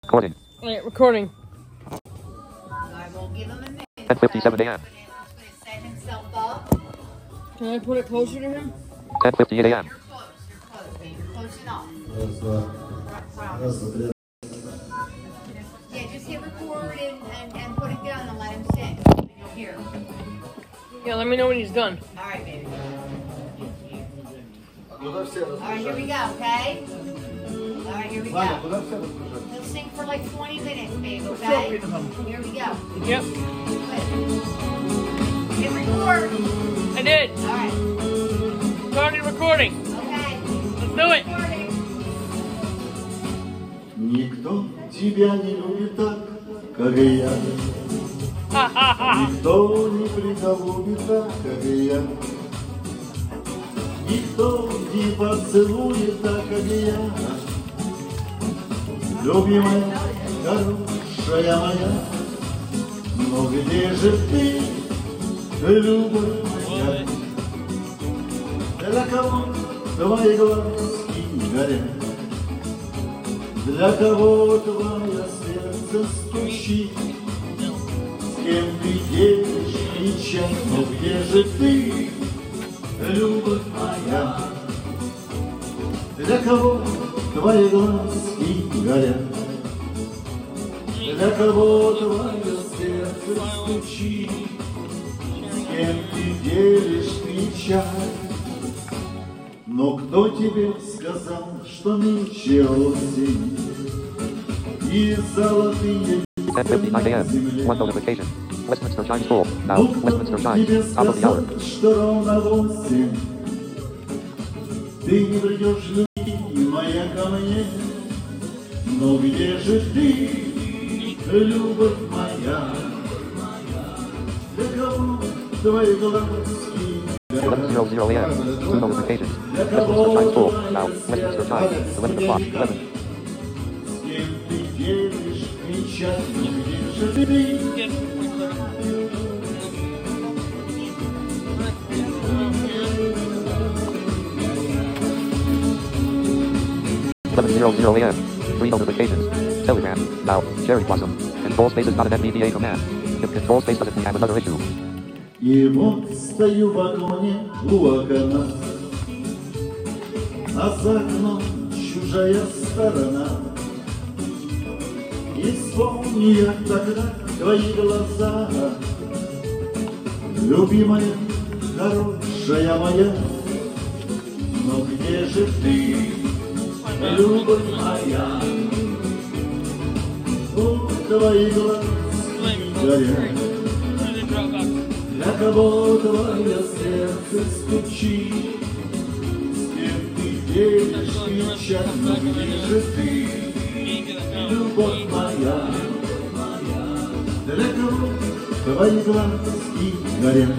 Recording. Alright, recording. I will give him a minute. 10:57 a.m. He's gonna set himself up. Can I put it closer to him? 10:58 a.m. You're close, babe. You're close enough. Wow. Yeah, just hit record and put it down and let him sing. And you'll hear. Yeah, let me know when he's done. All right, baby. All right, here we go, okay? All right, here we go. He'll sing for like 20 minutes, babe, okay? Here we go. Yep, Hit record. I did. All right. Started recording. Okay. Let's do it. Recording. Никто тебя не любит так, как и я. Никто не приголубит так, как и я. Никто не поцелует так, как и я. Любимая, хорошая моя, но где же ты, любовь моя? Для кого твои глазки горят? Для кого твое сердце стучит? С кем ты делишь печаль? Но где же ты, любовь моя? Для кого твои глазки горят? Для кого твое сердце стучит? С кем ты делишь печаль? Но кто тебе сказал, что нынче осень и золотые 10:59 a.m. One notification. Westminster Chimes full. Now, Ну кто Westminster тебе Chimes. Top of the hour. сказал, что ровно 8 ты не придешь, любимая, ко мне? Но где же ты, любовь моя? Для кого твои глазки? 11:00 a.m. Two notifications. Westminster Chimes full. Now, Westminster Chimes. 11 o'clock. 11. С кем ты делишь печаль? Где же ты? a.m. Three notifications. Telegram. Now, Cherry Blossom. Control space is not an NVDA command. If control space doesn't, we have another issue. И вот стою в окне у окна, а за окном чужая сторона. И вспомни я тогда твои глаза, любимая, хорошая моя. Но где же ты, любовь моя? О, твои глаза горят. Для кого твое сердце стучит? С кем ты делишь печаль? Но где же ты, любовь моя? Для кого твои глазки горят?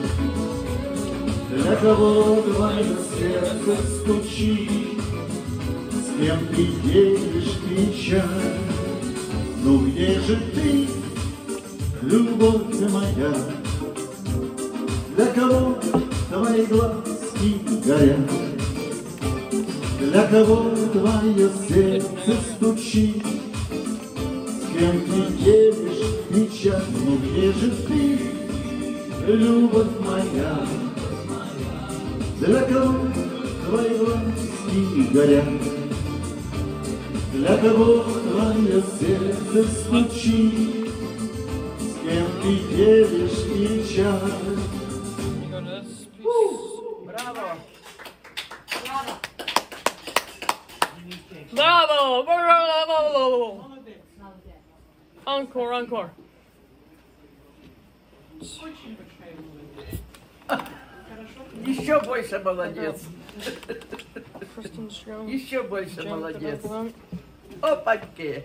Для кого твое сердце стучит? С кем ты делишь печаль? Ну где же ты, любовь моя? Для кого твои глазки горят? Для кого твое сердце стучит? С кем ты делишь печаль? Ну где же ты, любовь моя? Для кого твои глазки горят? Для кого твое сердце стучит? С кем ты делишь печаль? Bravo! Bravo! Encore, encore. Еще больше молодец. Kristen Strong. Еще больше Jennifer молодец. Douglas. Опаньки.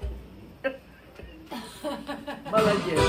Молодец.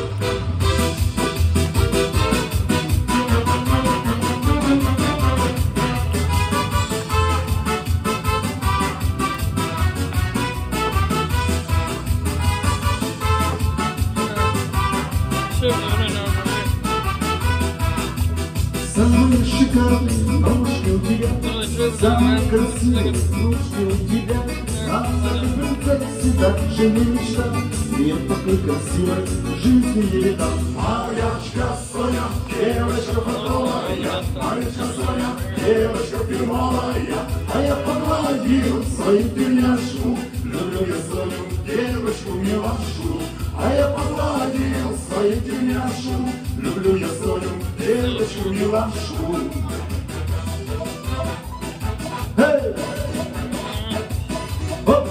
Самые шикарные ножки у тебя, самые красивые ручки у тебя, Она как принцессе даже не мечта, нет такой красивой жизни не видал. Маячка Соня, девочка фартовая, маячка Соня, девочка фирмовая, а я погладил свою тельняшку. Люблю я Соню, девочку милашу, а я погладил свою тельняшку. Люблю я Соню, девочку милашу. Hey! Оп!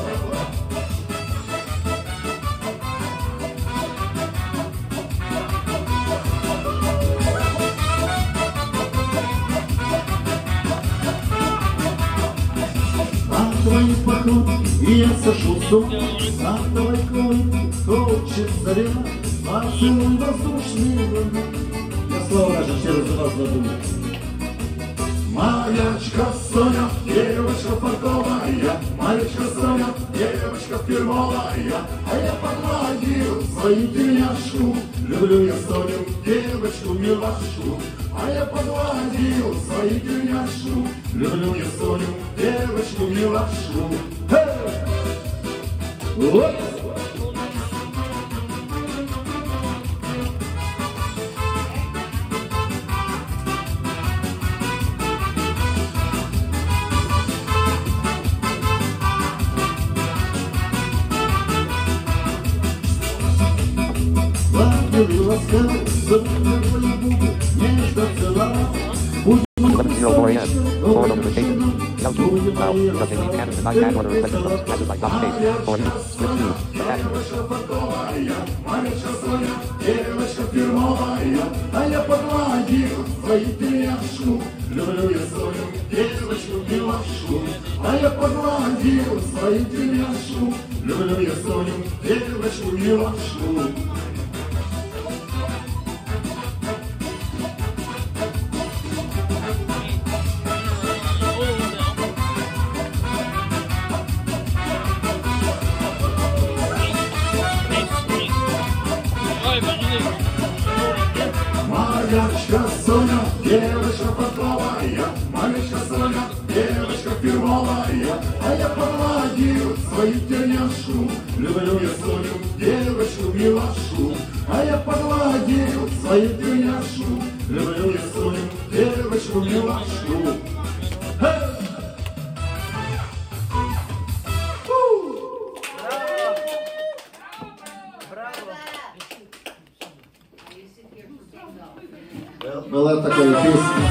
Твой поход, и я сошел с ума. На твой конь хочется вина, поцелуй воздушный волны. Я слово даже через вас задумал. Маячка Соня, девочка фартовая, маячка Соня, девочка фирмовая, а я погладил свою тельняшку. Люблю я Соню, девочку милашу, а я погладил свою тельняшку. Люблю я Соню, девочку милашу. Вот. Ласковый ласкал, целуя твои губы, нежно целовал. 11:04 a.m. Forward notification. Yellow. Now, nothing you can deny bad order requested from passes like Dr. Case. For you. Split 2. Маячка Соня, девочка фирмовая, а я погладил твою тельняшку. Люблю я Соню, девочку милашу, а я погладил свою тельняшку. Люблю я Соню, девочку милашу. Маячка Соня, девочка фартовая, маячка Соня, девочка фирмовая, а я погладил свою тельняшку. Люблю я Соню, девочку милашу, а я погладил свою тельняшку. Люблю я Соню, девочку милашу. Была такая песня.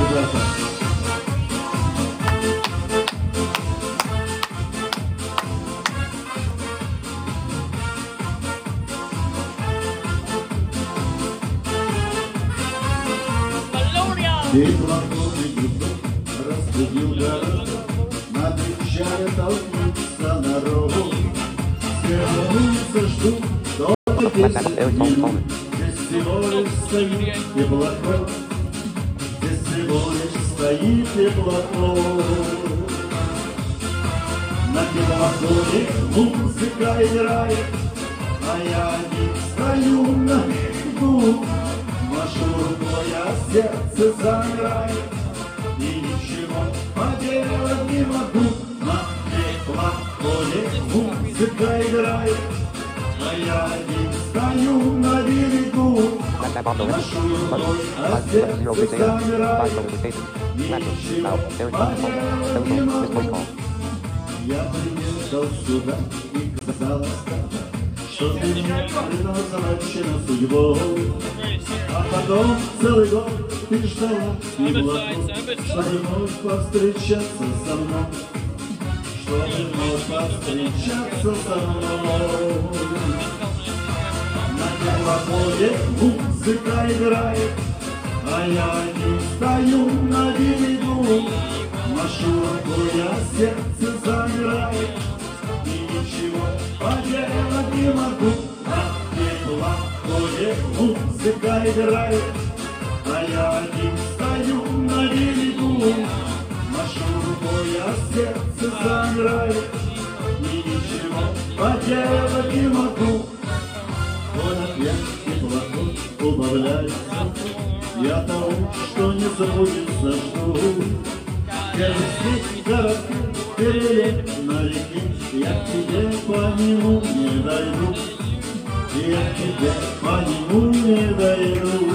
Теплоходный гудок разбудил город, на причале толкнется народ. Все улицы ждут, только песни. Здесь всего лишь стоит теплоход, здесь всего лишь стоит теплоход. На теплоходе музыка играет, а я не стою на берегу. Машу рукой, а сердце замирает, и ничего поделать не могу. На теплоходе музыка играет, а я не стою на берегу. Машу рукой, а сердце замирает, и ничего поделать не могу. Я приехал сюда и казалось так, что ты мне предназначена судьбой. А потом целый год ты ждала и была тут, чтобы вновь повстречаться со мной, чтобы вновь повстречаться со мной. На теплоходе музыка играет, а я не стою на берегу. Машу рукой, а сердце замирает, и ничего поделать не могу. На теплоходе музыка играет, а я один стою на берегу. Машу рукой, а сердце замирает, и ничего поделать не могу. Вот опять теплоход убавляется, я того, что не забудется, жду. Здесь городки, перелет на реке, я к тебе по нему не дойду, я к тебе по нему не дойду.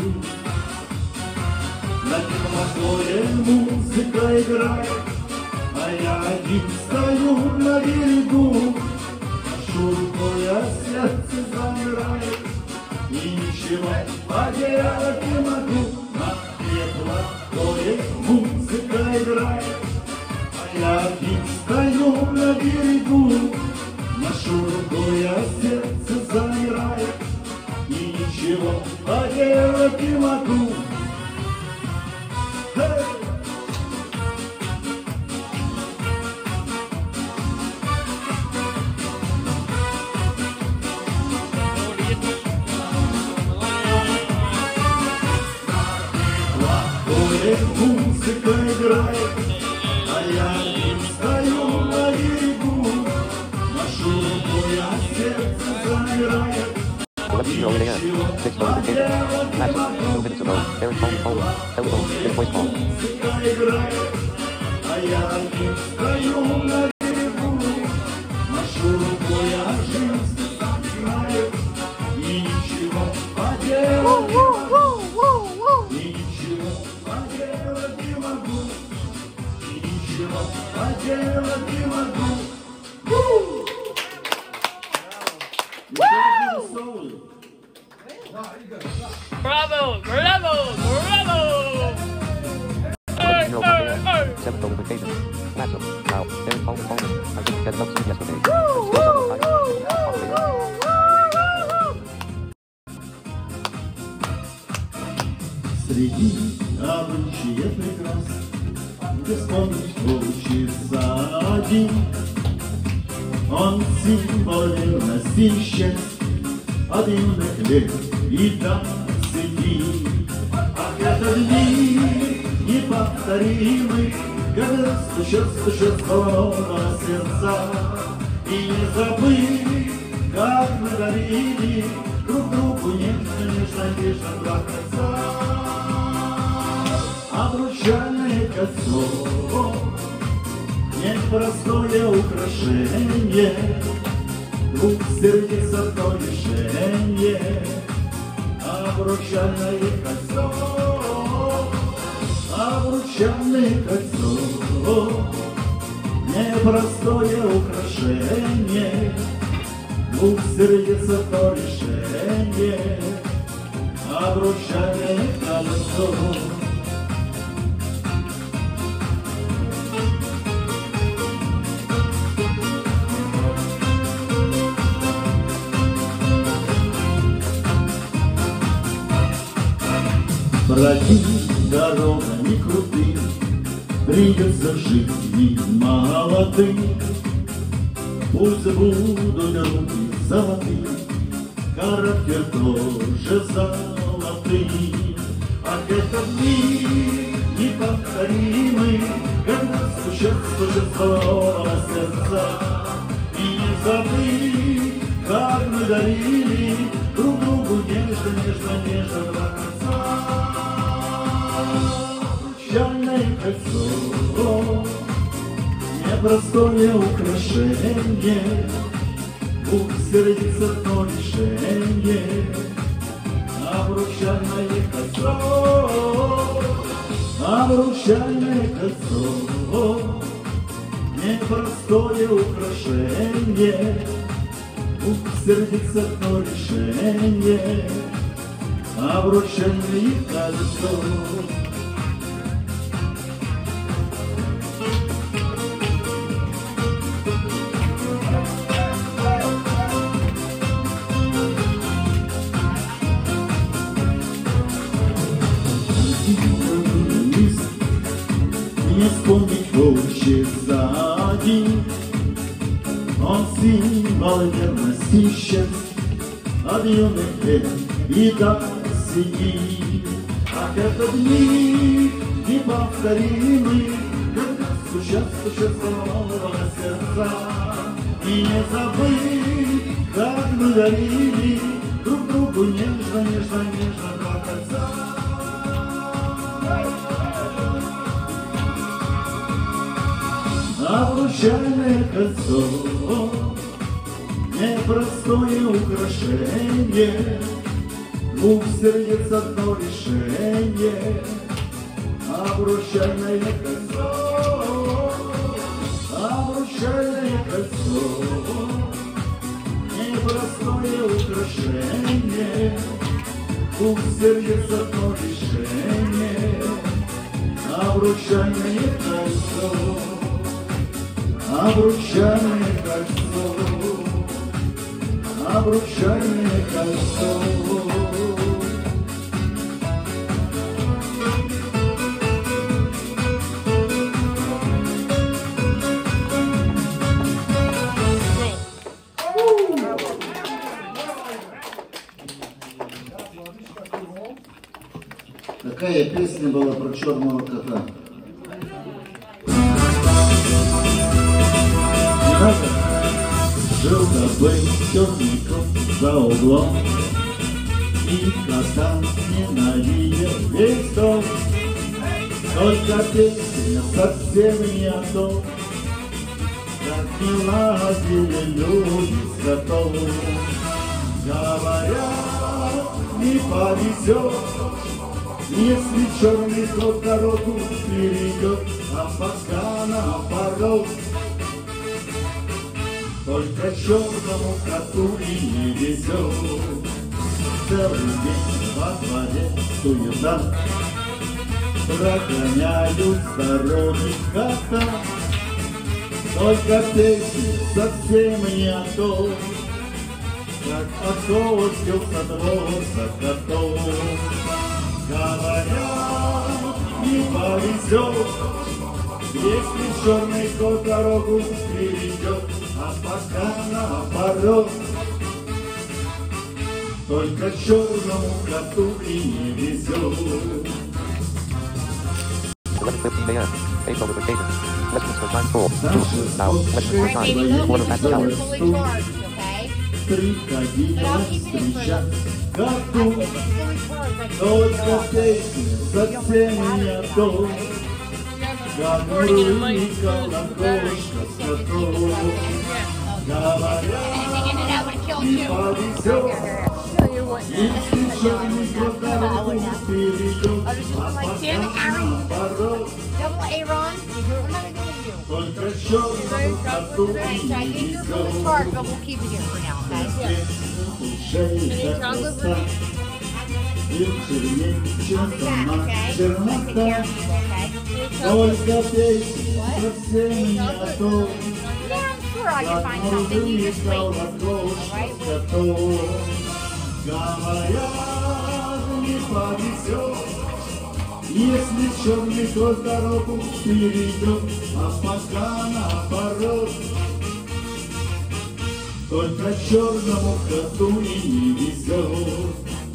На теплоходе музыка играет, а я один стою на берегу. Машу рукой, а сердце замирает, и ничего поделать не могу. На теплоходе музыка играет, а я один стою на берегу. Машу рукой, а сердце замирает, и ничего поделать не могу. Музыка играет, а я один стою на берегу. Машу рукой, а сердце замирает. Television over there. 6 notification. Message. 2 minutes ago. Eric phone. Telephone. Hit voice call. Музыка играет, а я один стою на берегу. Машу рукой, а сердце замирает. И ничего поделать не могу. Ничего поделать не могу. Ничего поделать не могу. Bravo! Bravo! Bravo! Hey, Television over hey, there. hey! 7 notification. Massive. Now. Eric phone. I didn't get enough sleep yesterday. Still on the Среди обычаев прекрас, где вспомнить получится один. Он символ верности и счастья от юных лет и до седин. Ах, это дни неповторимы, когда стучат снова сердца. И не забыть, как мы дарили друг другу нежно два конца. Обручальное кольцо, непростое украшение, двух сердец одно решение. Обручальное кольцо, непростое украшение, двух сердец одно решение. Обручальное кольцо. Бродить дорогами крутыми, придется жить и молодым. Пусть будут руки золотые, характер тоже золотый. Ах, этот мир неповторимый, когда стучат снова сердца. И не забыть, как мы дарили друг другу нежно два конца. Обручальное кольцо, непростое украшение, двух сердец одно решение. Обручальное кольцо, непростое украшение, двух сердец одно решение. Обручальное кольцо. Не вспомнить хочется один. Он символ верности и счастья от юных лет и до седин. Ах, это дни неповторимы, когда стучат снова сердца. И не забыть, как мы дарили друг другу нежно два конца. Обручальное кольцо, непростое украшение, двух сердец одно решение. Обручальное кольцо, обручальное кольцо, непростое украшение, двух сердец одно решение. Обручальное кольцо, обручальное кольцо, обручальное кольцо. Какая песня была про черного кота? Жил-добыл черный кот за углом, и кота ненавидел весь дом. Только песня совсем не о том, как не ладили люди с котом. Говорят, не повезет, если черный кот дорогу перейдет, а пока наоборот. Только черному коту и не везет. Целый день во дворе суета, прогоняют с дороги кота. Только песня совсем не о том, как охотился двор за котом. Говорят, не повезет, если черный кот дорогу перейдет, а пока наоборот. Только черному коту и не везет. 11:15 a.m. Based on notification. Lessons for time 4. Now, lessons for time. Baby, look, 1 of that you're hour. fully charged, okay? Приходилось встречать коту, Fully charged, like, только песня совсем не о том, как мурлыкала кошка с котом. Говорят, не повезет, если черный кот дорогу перейдет, а пока наоборот. Double Aaron, I'm not gonna give you. Только черному коту и So I не think you're fully charged, but везет. we'll keep it here for now, okay? Шея коса, и чернее, чем Yeah, сама okay? Take чернота. care of you, okay? Только песня совсем не о том, Yeah, I'm sure I can как find something. You just wait. мурлыкала кошка с котом. Говорят, не повезет, если черный кот дорогу перейдет, а пока наоборот. Только черному коту и не везет.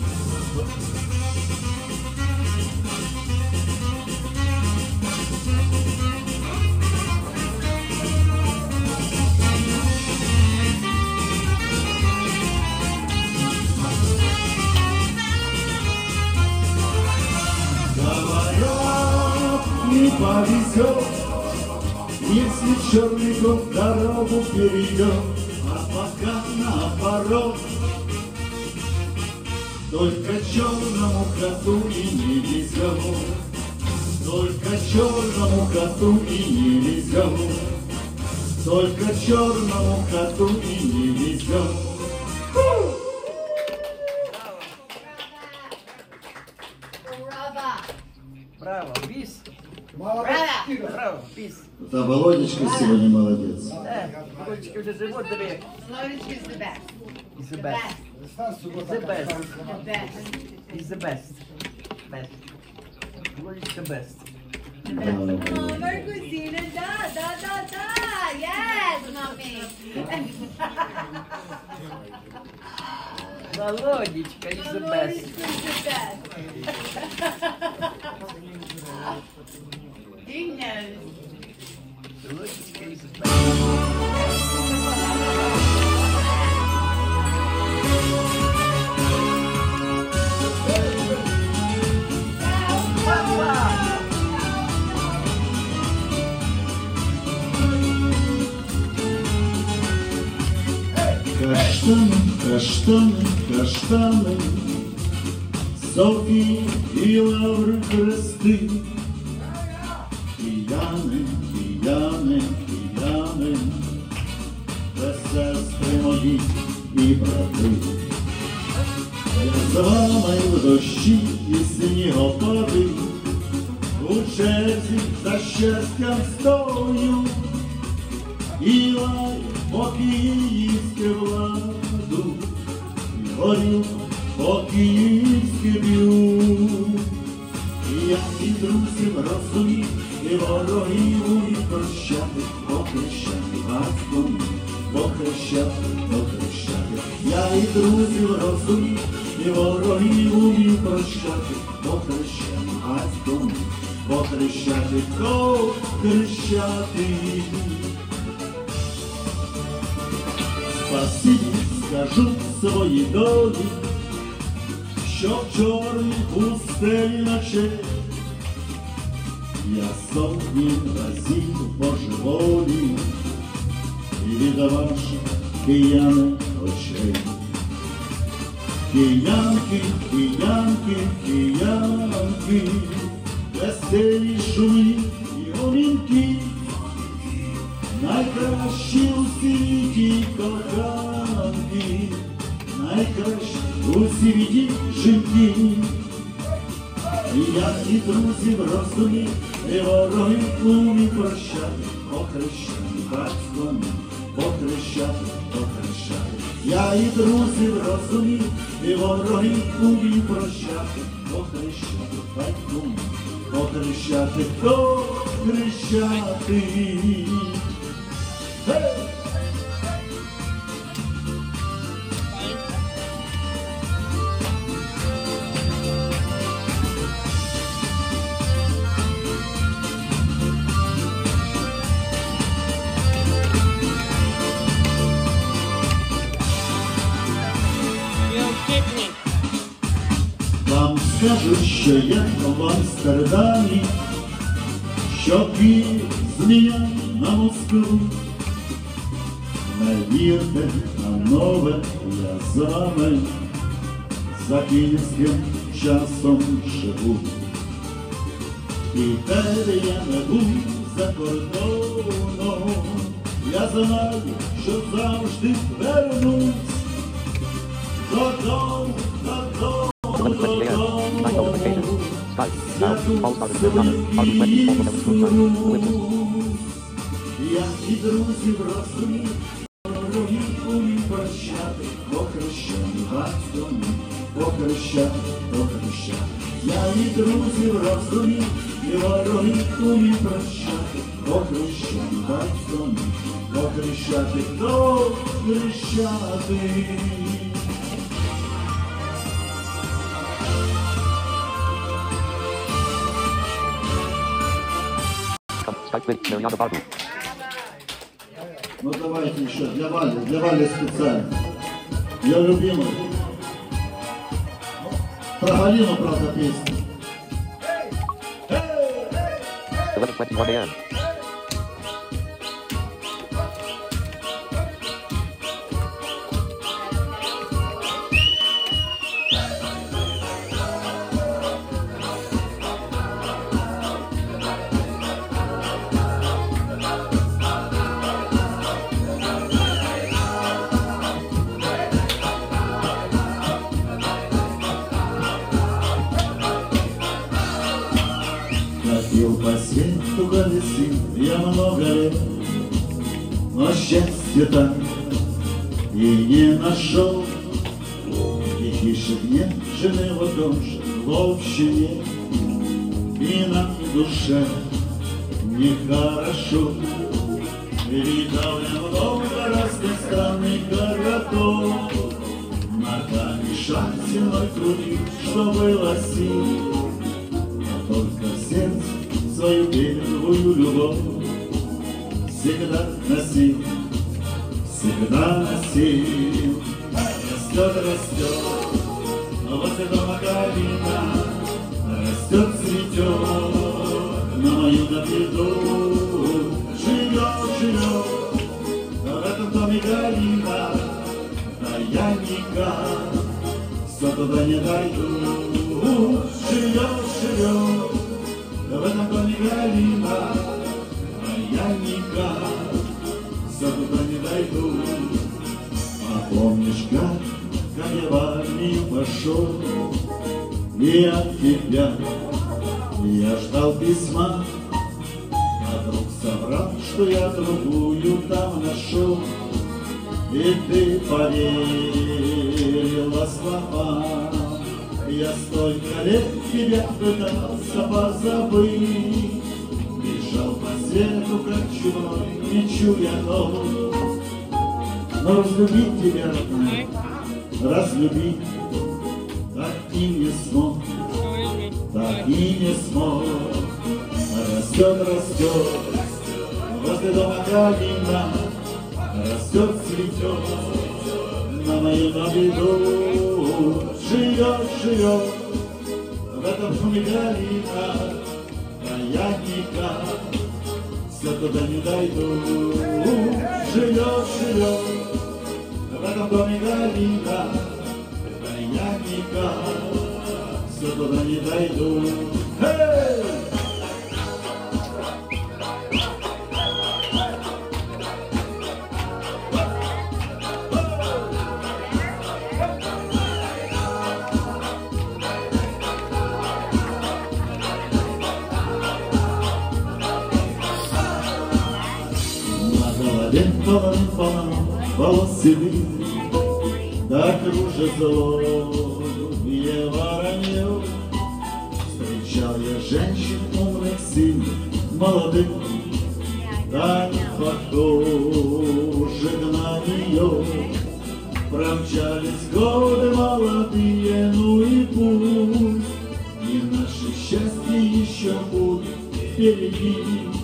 Говорят, не повезет, если черный кот дорогу перейдет, а пока наоборот. Только черному коту и не везет. Только черному коту и не везет. Только черному коту и не везет. Bravo. Браво, бис. Bravo. Браво, бис. Да, Володечка сегодня молодец. Да, Володечка уже живот две. Lotus is the best. He's the The best. best. He's the best. The best. He's the best. Best. Володечка best. Oh, Marcusina, da. Yes, mommy. Володечка is the best. Lotus is the best. He knows. Володечка is the best. Каштани, каштани, соки і лаври хрести, кияни, кияни, кияни, це сестри мої і брати. Я з вами в дощі і снігопади, у черзі за щастям стою, і лай по-київськи владу, і горю по-київськи б'ю. І я і друзів розумів, і ворогів умів прощати, похрещати батьком, похрещати, похрещати. Я і друзів розумів, і ворогів умів прощати, похрещати батьком, похрещати, похрещати. Спасибі скажу своїй долі, що в чорній пустелі ночей я сотні разів божеволі і від ваших кияни очей. Киянки, киянки, киянки, веселі шумі і гомінки, найкращі у світі коханки, найкращі у світі жінки. І я і друзів розумів, і ворогів умів прощати, похрещати батьком, похрещати, похрещати. Я і друзів розумів, і ворогів умів прощати, похрещати батьком, похрещати, похрещати. Вам скажуть, що я в Амстердамі, що Київ зміняв на Москву. Не вірте на нове, я з вами за київським часом живу. І де я не був за кордоном, я знаю, що завжди вернусь додому, додому. 11:20 a.m. Night notification. Skype. All started to number. RB20. All of them good. Я і друзів розумів, ворогів умів прощати, похрещати батьком, похрещати, похрещати. Я і друзів розумів, і ворогів умів прощати, похрещати батьком, похрещати, похрещати. Skype with Mariana Barbu. Ну давайте еще для Вали специально. Ее любимый. Про Галину, правда, песня. 11:21 a.m. Ходил по свету колесы я много лет, но счастья так и не нашел. И тише нежели в том же общине, и на душе нехорошо. Видал я много разных странных городов, ногами шатиной крутил, что было сил. Только в сердце свою первую любовь всегда носил, всегда носил. Растет, растет, но возле дома калина, растет, цветет, на мою напиду. Живет, живет, но в этом доме калина, я никак все туда не дойду. Живет в этом доме Галина, а я никак все туда не дойду. А помнишь, как я в армию пошел, и от тебя я ждал письма, а друг соврал, что я другую там нашел, и ты поверила словам. Я столько лет тебя пытался позабыть, бежал по свету, как чумной, не чуя ног. Но разлюбить тебя, родная, разлюбить так и не смог, так и не смог. Растет возле дома Галина, растет, цветет на мою виду. Живет в этом доме Галина, а я никак все туда не дойду. Живет в этом доме Галина, а я никак все туда не дойду. Hey! Полон волос седых, да кружит злое воронье. Встречал я женщин умных, сильных, молодых, да не похожих на нее. Промчались годы молодые, ну и пусть, и наше счастье еще будет впереди.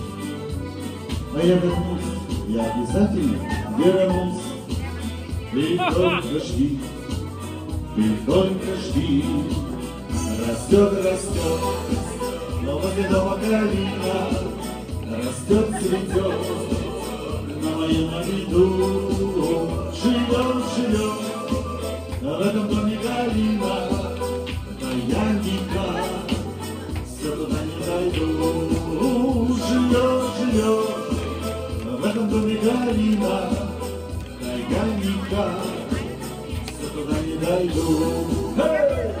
А я вернусь, я обязательно вернусь. Ты только жди, ты только жди. Растет, но возле дома Галина, растет, цветет на моем виду. Живет в этом доме Галина, да я никак все туда не дойду. Живет в этом доме Галина, да я никак все туда не дойду. Hey!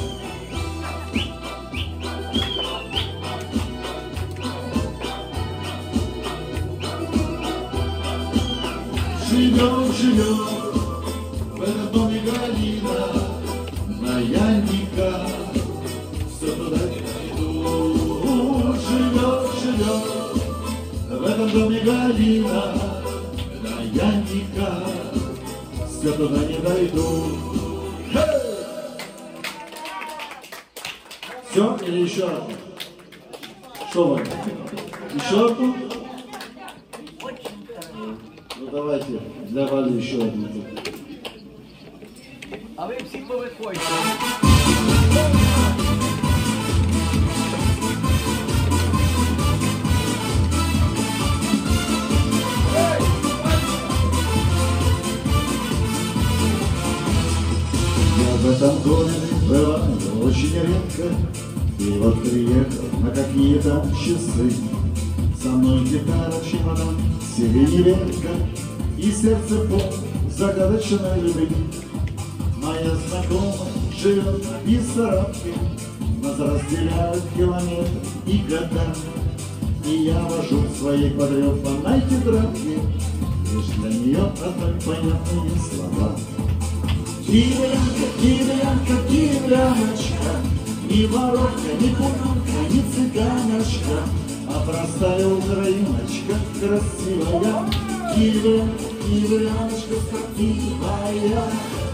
Живет в этом доме Галина, да я никак все туда не дойду. Живет в этом доме Галина, да я никак все туда не дойду. Hey! Все или еще раз? Что вы? Еще одну? Ну давайте для Вали еще одну. А ви всі повиходьте. Я в этом доме бываю очень редко, и вот приехал на какие-то часы. Со мной гитара, чемодан, сиреневенка и сердце полно загадочной любви. Моя знакомая живет на Бессарабке, нас разделяют километры и года. И я вожу в своей потрепанной тетрадке лишь для нее одной понятные слова. Киевлянка, киевлянка, киевляночка, ни воровка, ни куманка, ни цыганочка, а простая украиночка красивая. Киевлянка, киевляночка, красивая.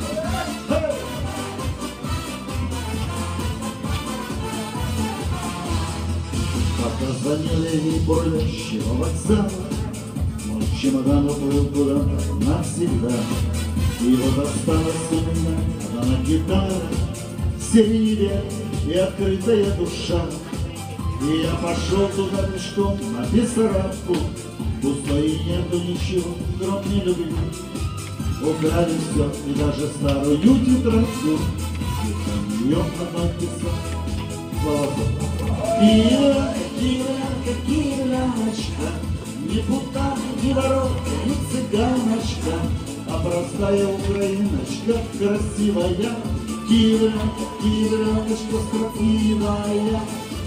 Пока звонили ей болящего вокзала, мой чемодан уплыл куда-то навсегда. И вот осталась у меня одна гитара, сиреневая и открытая душа. И я пошел туда пешком на Бессарабку, пустой и нету ничего, кроме любви. Украли все, и даже старую тетрадку. И там нее написано слова. Кириляночка, не пута, не воровка, не цыганочка, а простая украиночка, красивая. Кириляночка, строптивая.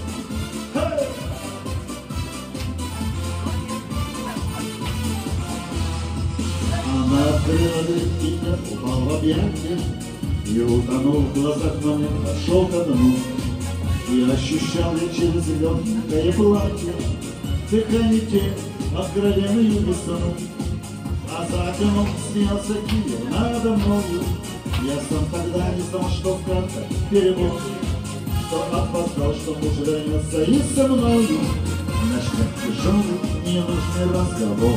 Она открыла дверь, упал в объятия и утонул в глазах момент, пошел ко дну. И ощущал я через легкое платье дыхание откровенную весну. А за окном смеялся Киев надо мною. Я сам тогда не знал, что в картах перевод, что опоздал, что муж вернется и со мною. Начнет тяжелый ненужный разговор.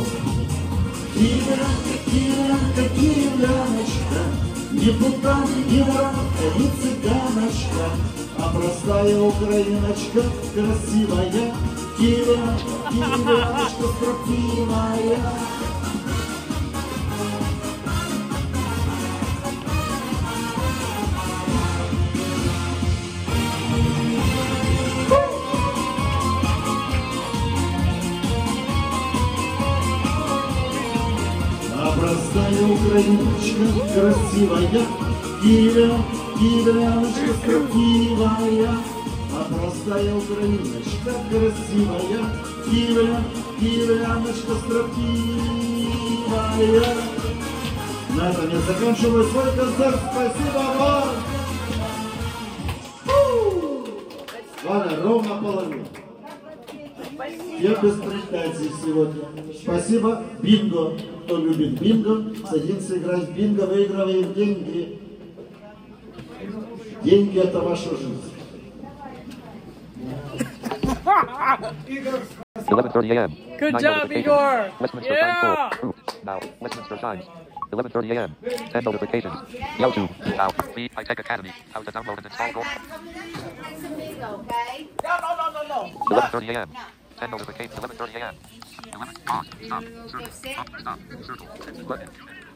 Кириляночка, не пута, не воровка, не цыганочка, а простая украиночка, красивая. Кириляночка, строптивая. Простая украиночка, красивая, Кириляночка, строптивая. А простая украиночка, красивая, Кириляночка, строптивая. На этом я заканчиваю свой концерт. Спасибо вам! Ладно, ровно половина. Я без претензий сегодня. Спасибо. Бинго. Кто любит бинго, садится играть в бинго, выигрывает деньги. Деньги — это ваша жизнь. 11:30 a.m. Good Nine job, notifications. Igor. Westminster Yeah. Times full. Now, Westminster Times. 11:30 a.m. 10 notifications. YouTube. Now, Lead High Tech Academy. How to download and install Go. Play some bingo, okay? No. 11:30 a.m. No. 10 notifications. 11:30 a.m. 11. Pause. Stop. Get Circle. sick? Stop. Stop. Circle. Button.